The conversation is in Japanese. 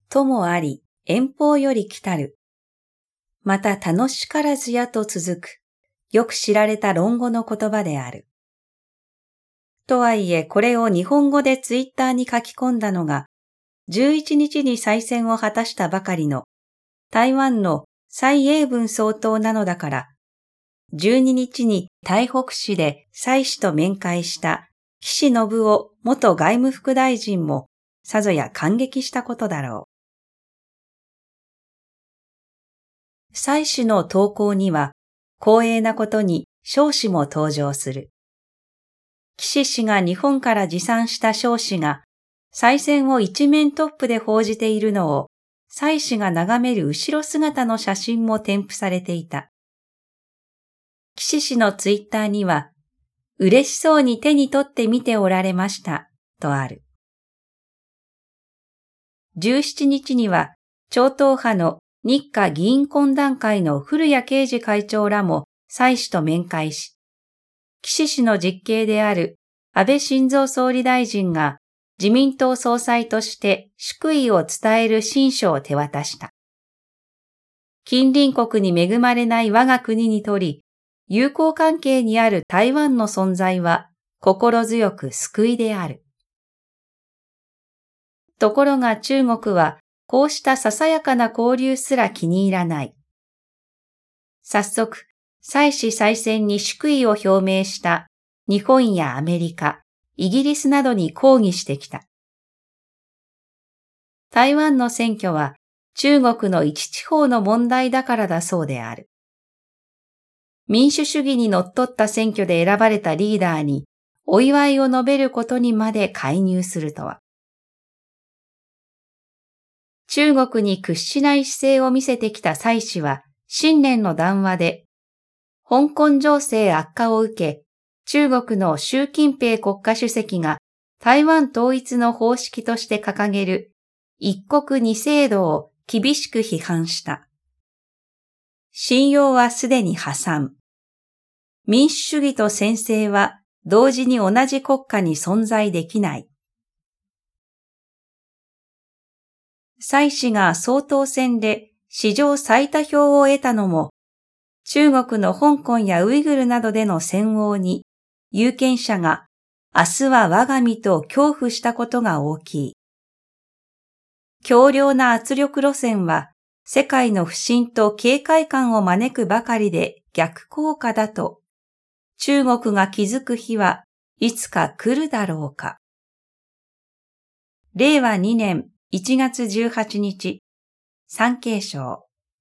ともあり、遠方より来たる。また楽しからずやと続く、よく知られた論語の言葉である。とはいえ、これを日本語でツイッターに書き込んだのが、11日に再選を果たしたばかりの台湾の蔡英文総統なのだから、12日に台北市で蔡氏と面会した岸信夫元外務副大臣もさぞや感激したことだろう。蔡氏の投稿には光栄なことに蒋氏も登場する。岸氏が日本から持参した蒋氏が再選を一面トップで報じているのを蔡氏が眺める後ろ姿の写真も添付されていた。岸氏のツイッターには、嬉しそうに手に取って見ておられました、とある。17日には、超党派の日華議員懇談会の古谷啓二会長らも蔡氏と面会し、岸氏の実兄である安倍晋三総理大臣が自民党総裁として祝意を伝える親書を手渡した。近隣国に恵まれない我が国にとり、友好関係にある台湾の存在は心強く救いである。ところが中国はこうしたささやかな交流すら気に入らない。早速、蔡氏再選に祝意を表明した日本やアメリカ、イギリスなどに抗議してきた。台湾の選挙は中国の一地方の問題だからだそうである。民主主義にのっとった選挙で選ばれたリーダーにお祝いを述べることにまで介入するとは。中国に屈しない姿勢を見せてきた蔡氏は新年の談話で、香港情勢悪化を受け、中国の習近平国家主席が台湾統一の方式として掲げる一国二制度を厳しく批判した。信用はすでに破産。民主主義と専制は同時に同じ国家に存在できない。蔡氏が総統選で史上最多票を得たのも、中国の香港やウイグルなどでの戦争に有権者が明日は我が身と恐怖したことが大きい。強力な圧力路線は世界の不信と警戒感を招くばかりで逆効果だと、中国が気づく日はいつか来るだろうか。令和2年1月18日、産経省。